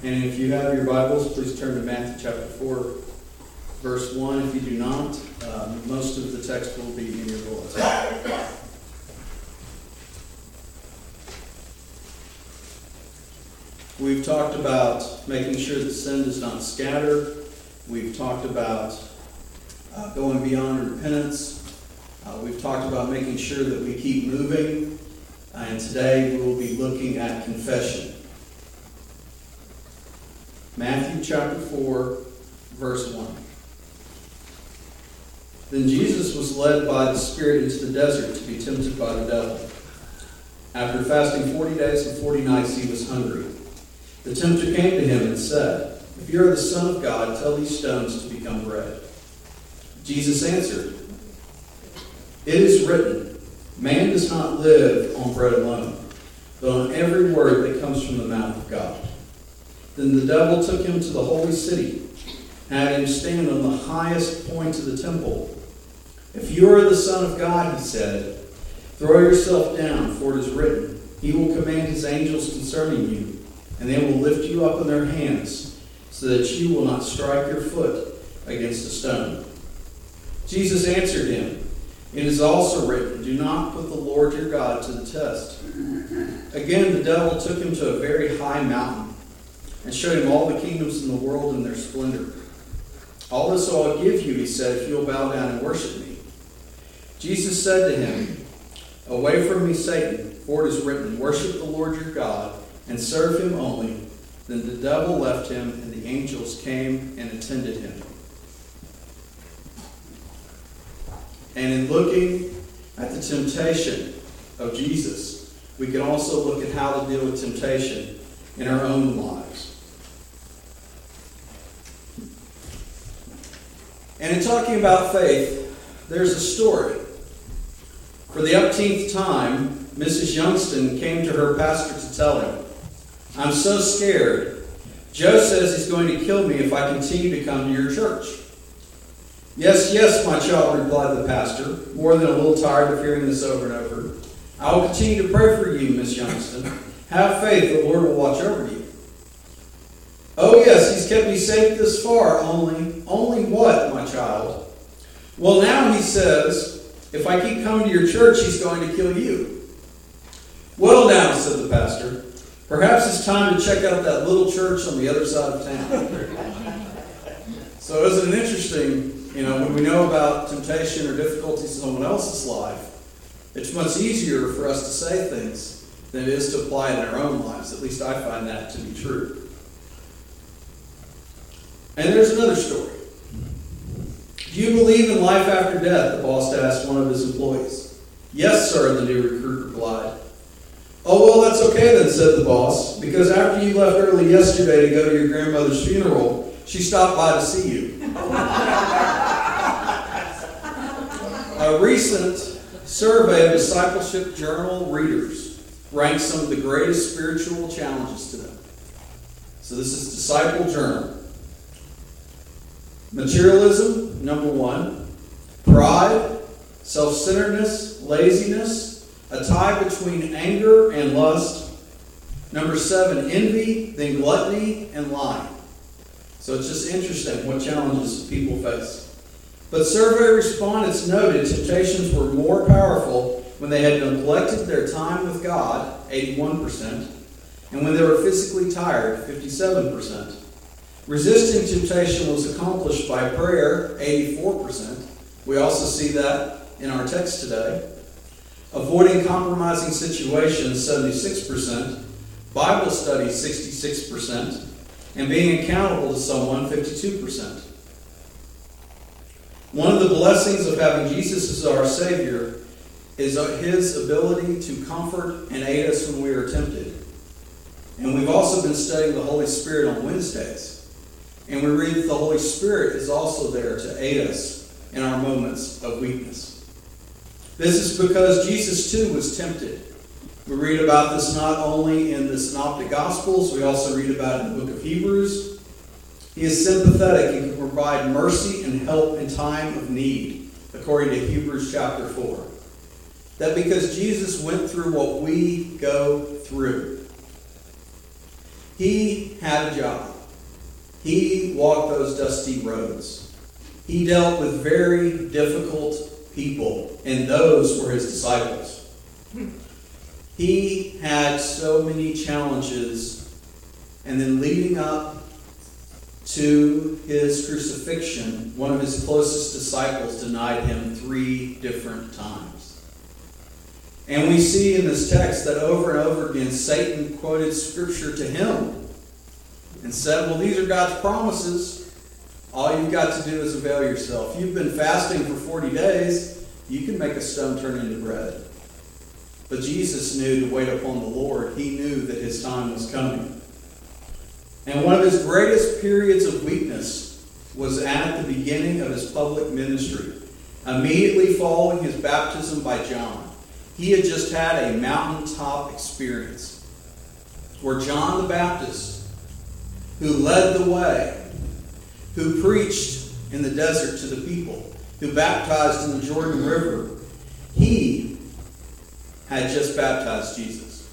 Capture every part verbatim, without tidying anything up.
And if you have your Bibles, please turn to Matthew chapter four, verse one. If you do not, um, most of the text will be in your bulletin. We've talked about making sure that sin does not scatter. We've talked about uh, going beyond repentance. Uh, we've talked about making sure that we keep moving. Uh, and today we will be looking at confession. Matthew chapter four, verse one. Then Jesus was led by the Spirit into the desert to be tempted by the devil. After fasting forty days and forty nights, he was hungry. The tempter came to him and said, "If you are the Son of God, tell these stones to become bread." Jesus answered, "It is written, man does not live on bread alone, but on every word that comes from the mouth of God." Then the devil took him to the holy city, and had him stand on the highest point of the temple. "If you are the Son of God," he said, "throw yourself down, for it is written, he will command his angels concerning you, and they will lift you up in their hands, so that you will not strike your foot against a stone." Jesus answered him, "It is also written, do not put the Lord your God to the test." Again, the devil took him to a very high mountain, and showed him all the kingdoms in the world and their splendor. "All this I will give you," he said, "if you will bow down and worship me." Jesus said to him, "Away from me, Satan, for it is written, worship the Lord your God, and serve him only." Then the devil left him, and the angels came and attended him. And in looking at the temptation of Jesus, we can also look at how to deal with temptation in our own lives. And in talking about faith, there's a story. For the upteenth time, Missus Youngston came to her pastor to tell him, "I'm so scared. Joe says he's going to kill me if I continue to come to your church." "Yes, yes, my child," replied the pastor, more than a little tired of hearing this over and over. "I will continue to pray for you, Miss Youngston. Have faith, the Lord will watch over you." "Oh yes, he's kept me safe this far, only, only what, my child?" "Well, now he says, if I keep coming to your church, he's going to kill you." "Well now," said the pastor, "perhaps it's time to check out that little church on the other side of town." So isn't it interesting, you know, when we know about temptation or difficulties in someone else's life, it's much easier for us to say things than it is to apply it in our own lives. At least I find that to be true. And there's another story. "Do you believe in life after death?" the boss asked one of his employees. "Yes, sir," the new recruit replied. "Oh, well, that's okay then," said the boss, "because after you left early yesterday to go to your grandmother's funeral, she stopped by to see you." A recent survey of discipleship journal readers ranks some of the greatest spiritual challenges to them. So this is Disciple Journal. Materialism, number one. Pride, self-centeredness, laziness, a tie between anger and lust. Number seven, envy, then gluttony and lying. So it's just interesting what challenges people face. But survey respondents noted temptations were more powerful when they had neglected their time with God, eighty-one percent, and when they were physically tired, fifty-seven percent. Resisting temptation was accomplished by prayer, eighty-four percent. We also see that in our text today. Avoiding compromising situations, seventy-six percent. Bible study, sixty-six percent. And being accountable to someone, fifty-two percent. One of the blessings of having Jesus as our Savior is his ability to comfort and aid us when we are tempted. And we've also been studying the Holy Spirit on Wednesdays. And we read that the Holy Spirit is also there to aid us in our moments of weakness. This is because Jesus too was tempted. We read about this not only in the Synoptic Gospels, we also read about it in the book of Hebrews. He is sympathetic and can provide mercy and help in time of need, according to Hebrews chapter four. That because Jesus went through what we go through, He had a job. He walked those dusty roads. He dealt with very difficult people, and those were his disciples. He had so many challenges, and then leading up to his crucifixion, one of his closest disciples denied him three different times. And we see in this text that over and over again, Satan quoted Scripture to him and said, well, these are God's promises. All you've got to do is avail yourself. You've been fasting for forty days. You can make a stone turn into bread. But Jesus knew to wait upon the Lord. He knew that his time was coming. And one of his greatest periods of weakness was at the beginning of his public ministry, immediately following his baptism by John. He had just had a mountaintop experience where John the Baptist, who led the way, who preached in the desert to the people, who baptized in the Jordan River, he had just baptized Jesus.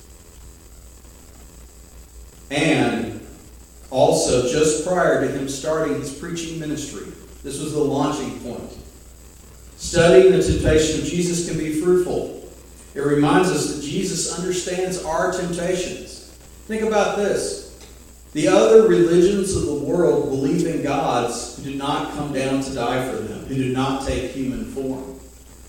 And also, just prior to him starting his preaching ministry, this was the launching point. Studying the temptation of Jesus can be fruitful. It reminds us that Jesus understands our temptations. Think about this. The other religions of the world believe in gods who did not come down to die for them, who did not take human form.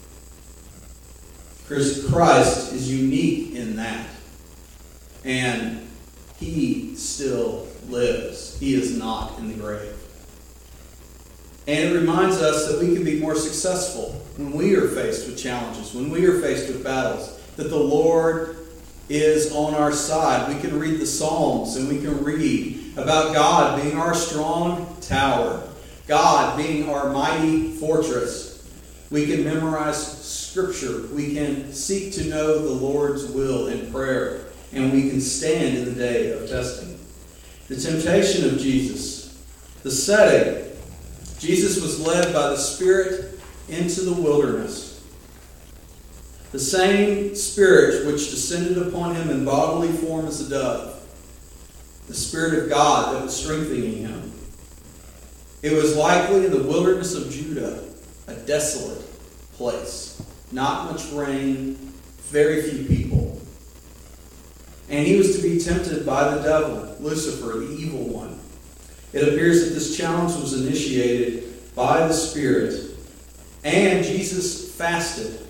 Christ is unique in that. And he still lives. He is not in the grave. And it reminds us that we can be more successful when we are faced with challenges, when we are faced with battles, that the Lord is on our side. We can read the Psalms and we can read about God being our strong tower, God being our mighty fortress. We can memorize Scripture. We can seek to know the Lord's will in prayer, and we can stand in the day of testing. The temptation of Jesus, the setting. Jesus was led by the Spirit into the wilderness. The same Spirit which descended upon him in bodily form as a dove. The Spirit of God that was strengthening him. It was likely in the wilderness of Judah, a desolate place. Not much rain, very few people. And he was to be tempted by the devil, Lucifer, the evil one. It appears that this challenge was initiated by the Spirit, and Jesus fasted.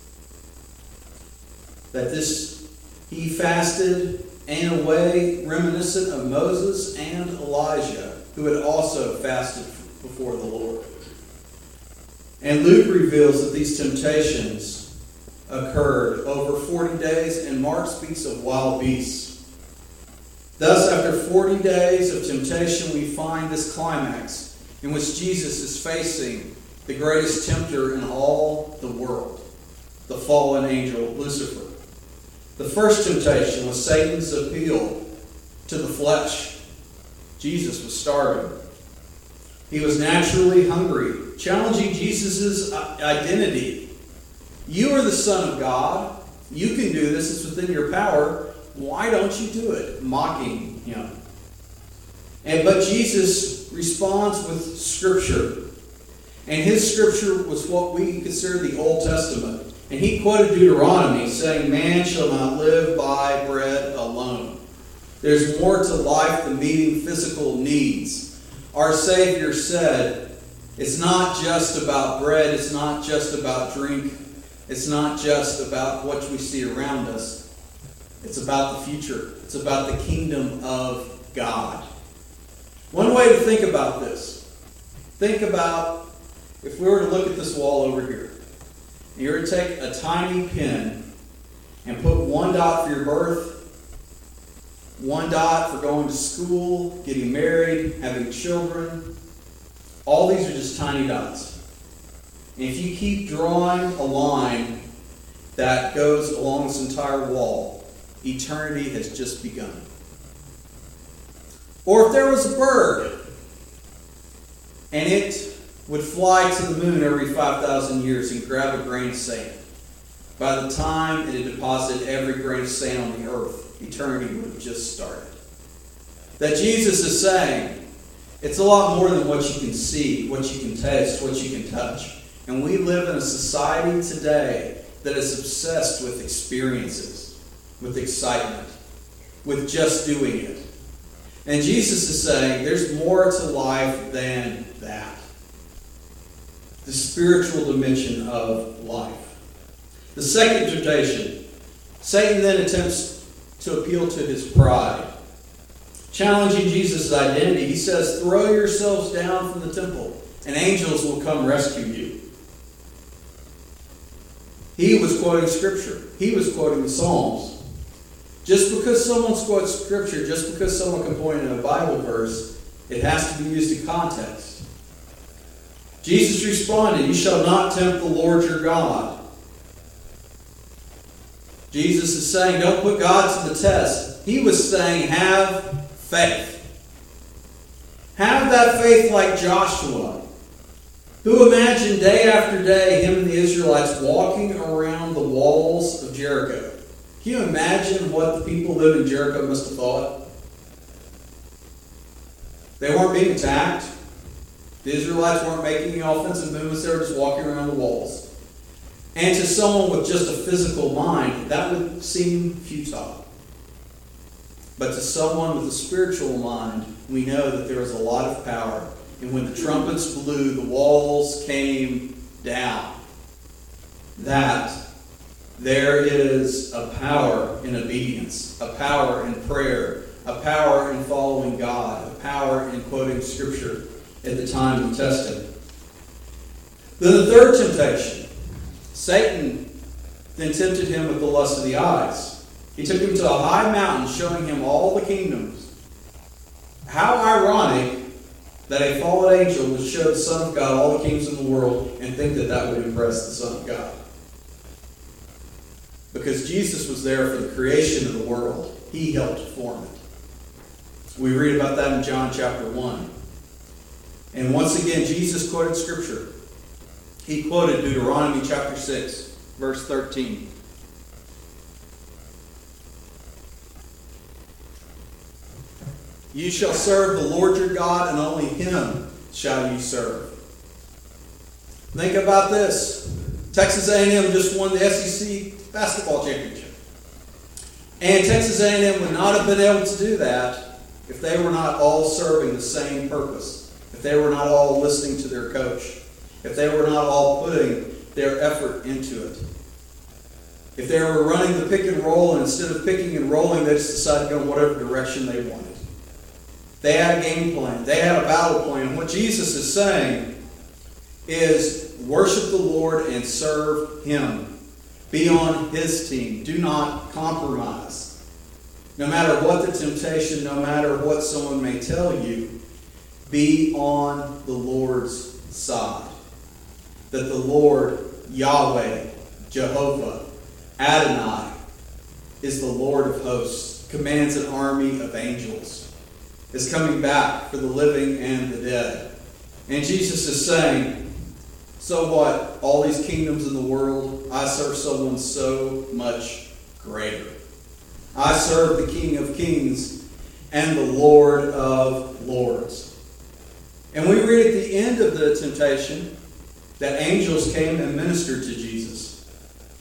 That this, he fasted in a way reminiscent of Moses and Elijah, who had also fasted before the Lord. And Luke reveals that these temptations occurred over forty days, and Mark speaks of wild beasts. Thus, after forty days of temptation, we find this climax in which Jesus is facing the greatest tempter in all the world, the fallen angel Lucifer. The first temptation was Satan's appeal to the flesh. Jesus was starving. He was naturally hungry, challenging Jesus' identity. You are the Son of God. You can do this. It's within your power. Why don't you do it? Mocking him. And but Jesus responds with Scripture. And his Scripture was what we consider the Old Testament. And he quoted Deuteronomy, saying, man shall not live by bread alone. There's more to life than meeting physical needs. Our Savior said, it's not just about bread, it's not just about drink, it's not just about what we see around us. It's about the future. It's about the kingdom of God. One way to think about this, think about if we were to look at this wall over here. You were to take a tiny pin and put one dot for your birth, one dot for going to school, getting married, having children. All these are just tiny dots. And if you keep drawing a line that goes along this entire wall, eternity has just begun. Or if there was a bird and it would fly to the moon every five thousand years and grab a grain of sand. By the time it had deposited every grain of sand on the earth, eternity would have just started. that Jesus is saying it's a lot more than what you can see, what you can taste, what you can touch. And we live in a society today that is obsessed with experiences, with excitement, with just doing it. And Jesus is saying there's more to life than that. The spiritual dimension of life. The second temptation, Satan then attempts to appeal to his pride. Challenging Jesus' identity, he says, throw yourselves down from the temple, and angels will come rescue you. He was quoting Scripture. He was quoting the Psalms. Just because someone quotes Scripture, just because someone can point in a Bible verse, it has to be used in context. Jesus responded, you shall not tempt the Lord your God. Jesus is saying, don't put God to the test. He was saying, have faith. Have that faith like Joshua, who imagined day after day him and the Israelites walking around the walls of Jericho. Can you imagine what the people who lived in Jericho must have thought? They weren't being attacked. The Israelites weren't making any offensive movements. They were just walking around the walls. And to someone with just a physical mind, that would seem futile. But to someone with a spiritual mind, we know that there is a lot of power. And when the trumpets blew, the walls came down. That there is a power in obedience, a power in prayer, a power in following God, a power in quoting Scripture at the time of testing. Then the third temptation. Satan then tempted him with the lust of the eyes. He took him to a high mountain, showing him all the kingdoms. How ironic that a fallen angel would show the Son of God all the kingdoms of the world and think that that would impress the Son of God. Because Jesus was there for the creation of the world. He helped form it. We read about that in John chapter one. And once again, Jesus quoted Scripture. He quoted Deuteronomy chapter six, verse thirteen. You shall serve the Lord your God, and only Him shall you serve. Think about this. Texas A and M just won the S E C basketball championship. And Texas A and M would not have been able to do that if they were not all serving the same purpose. If they were not all listening to their coach. If they were not all putting their effort into it. If they were running the pick and roll, and instead of picking and rolling, they just decided to go in whatever direction they wanted. They had a game plan. They had a battle plan. What Jesus is saying is worship the Lord and serve Him. Be on His team. Do not compromise. No matter what the temptation, no matter what someone may tell you, be on the Lord's side. That the Lord, Yahweh, Jehovah, Adonai, is the Lord of hosts, commands an army of angels, is coming back for the living and the dead. And Jesus is saying, so what? All these kingdoms in the world, I serve someone so much greater. I serve the King of Kings and the Lord of Lords. And we read at the end of the temptation that angels came and ministered to Jesus.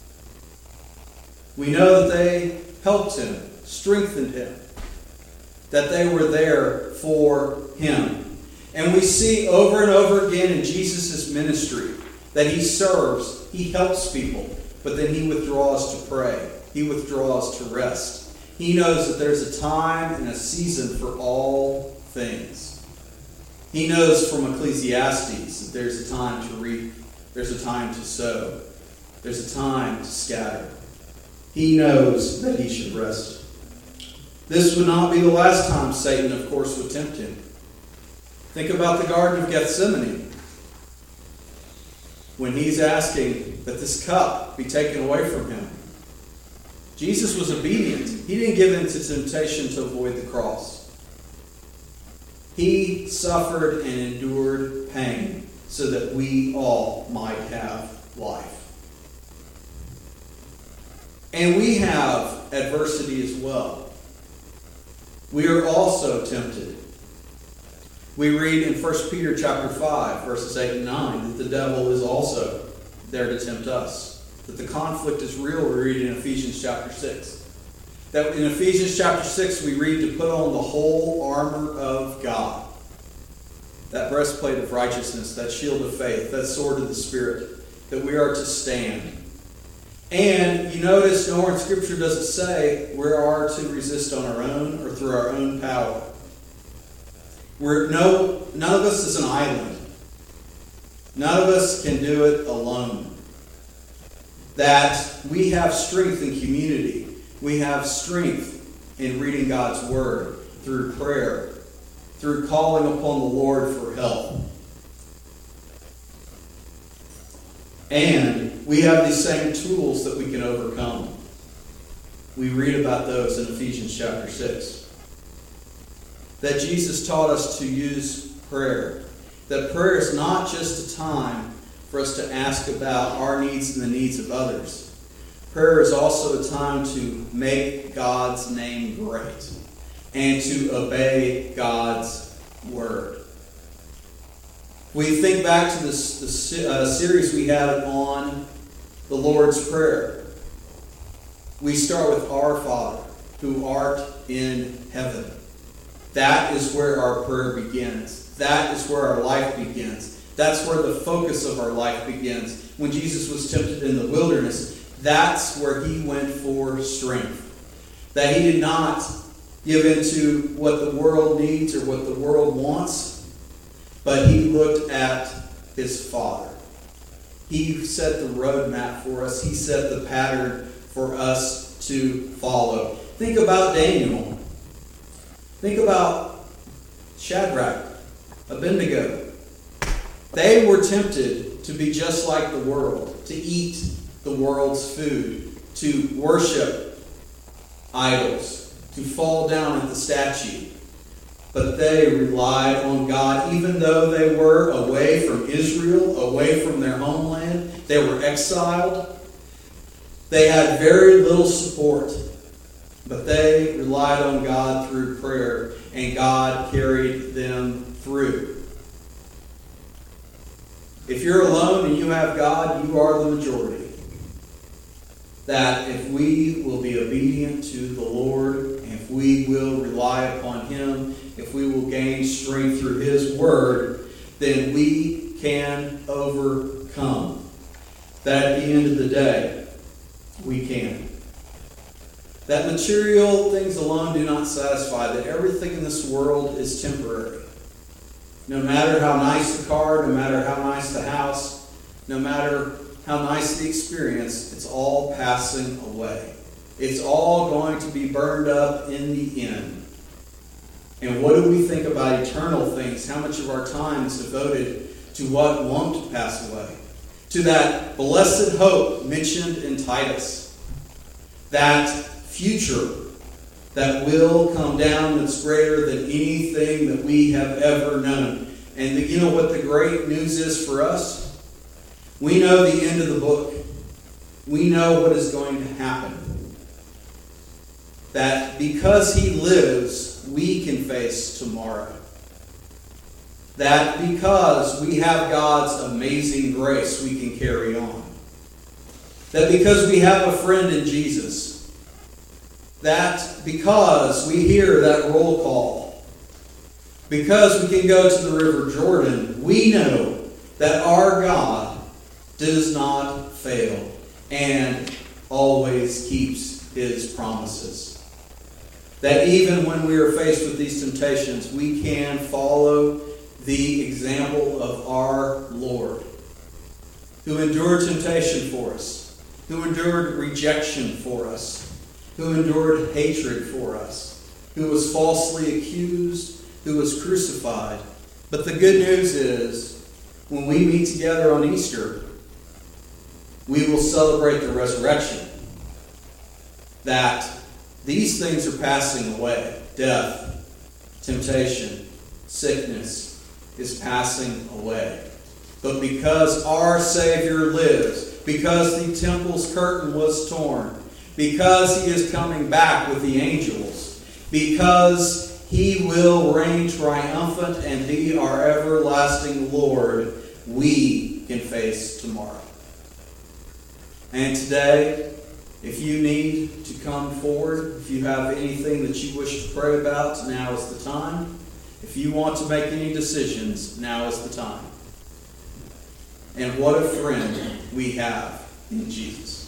We know that they helped him, strengthened him, that they were there for him. And we see over and over again in Jesus' ministry that he serves, he helps people, but then he withdraws to pray. He withdraws to rest. He knows that there's a time and a season for all things. He knows from Ecclesiastes that there's a time to reap, there's a time to sow, there's a time to scatter. He knows that he should rest. This would not be the last time Satan, of course, would tempt him. Think about the Garden of Gethsemane. When he's asking that this cup be taken away from him. Jesus was obedient. He didn't give in to temptation to avoid the cross. He suffered and endured pain so that we all might have life. And we have adversity as well. we are also tempted. We read in First Peter chapter five, verses eight and nine, that the devil is also there to tempt us. That the conflict is real, we read in Ephesians chapter six. That in Ephesians chapter six, we read to put on the whole armor of God. That breastplate of righteousness, that shield of faith, that sword of the Spirit, that we are to stand. And you notice nowhere in Scripture does it say we are to resist on our own or through our own power. We're no, none of us is an island. None of us can do it alone. That we have strength in community. We have strength in reading God's Word, through prayer, through calling upon the Lord for help. And we have these same tools that we can overcome. We read about those in Ephesians chapter six. That Jesus taught us to use prayer. That prayer is not just a time for us to ask about our needs and the needs of others. Prayer is also a time to make God's name great and to obey God's word. We think back to this, this uh, series we had on the Lord's Prayer. We start with Our Father, who art in heaven. That is where our prayer begins. That is where our life begins. That's where the focus of our life begins. When Jesus was tempted in the wilderness, that's where he went for strength. That he did not give into what the world needs or what the world wants, but he looked at his Father. He set the roadmap for us. He set the pattern for us to follow. Think about Daniel. Think about Shadrach, Abednego. They were tempted to be just like the world, to eat the world's food, to worship idols, to fall down at the statue. But they relied on God, even though they were away from Israel, away from their homeland. They were exiled. They had very little support. But they relied on God through prayer, and God carried them through. If you're alone and you have God, you are the majority. That if we will be obedient to the Lord, and if we will rely upon Him, if we will gain strength through His Word, then we can overcome. That at the end of the day, we can. That material things alone do not satisfy. That everything in this world is temporary. No matter how nice the car, no matter how nice the house, no matter how nice the experience, it's all passing away. It's all going to be burned up in the end. And what do we think about eternal things? How much of our time is devoted to what won't pass away? To that blessed hope mentioned in Titus. That future that will come down that's greater than anything that we have ever known. And the, you know what the great news is for us? We know the end of the book. We know what is going to happen. That because He lives, we can face tomorrow. That because we have God's amazing grace, we can carry on. That because we have a friend in Jesus. That because we hear that roll call. Because we can go to the River Jordan, we know that our God does not fail and always keeps His promises. That even when we are faced with these temptations, we can follow the example of our Lord, who endured temptation for us, who endured rejection for us, who endured hatred for us, who was falsely accused, who was crucified. But the good news is, when we meet together on Easter, we will celebrate the resurrection. That these things are passing away. Death, temptation, sickness is passing away. But because our Savior lives, because the temple's curtain was torn, because He is coming back with the angels, because He will reign triumphant and be our everlasting Lord, we can face tomorrow. And today, if you need to come forward, if you have anything that you wish to pray about, now is the time. If you want to make any decisions, now is the time. And what a friend we have in Jesus.